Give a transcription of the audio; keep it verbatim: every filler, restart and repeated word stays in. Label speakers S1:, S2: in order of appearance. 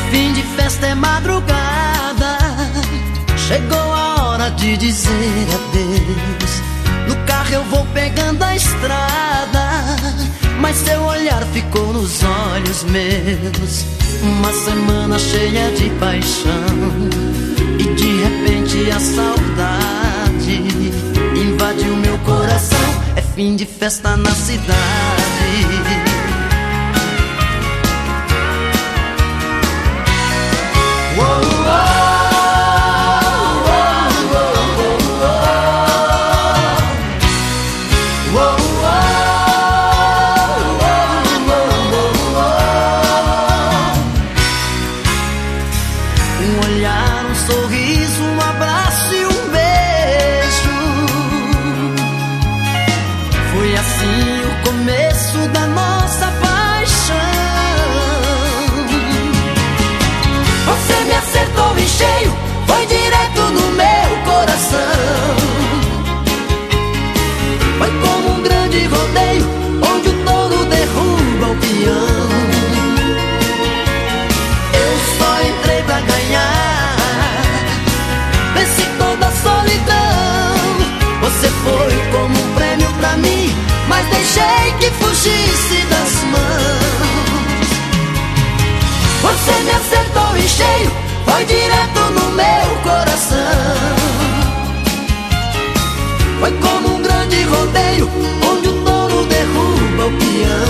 S1: Fim de festa é madrugada, chegou a hora de dizer adeus. No carro eu vou pegando a estrada, mas seu olhar ficou nos olhos meus. Uma semana cheia de paixão, e de repente a saudade invadiu meu coração. É fim de festa na cidade. Um olhar, um sorriso, um abraço e um beijo. Foi assim o começo da nossa paixão. Você me acertou em cheio, foi direto no meu coração. Foi como um grande rodeio, onde o touro derruba o peão. Eu só entrei pra ganhar, venci toda a solidão. Você foi como um prêmio pra mim, mas deixei que fugisse das mãos. Você me acertou em cheio, foi direto no meu coração. Foi como um grande rodeio, onde o touro derruba o peão.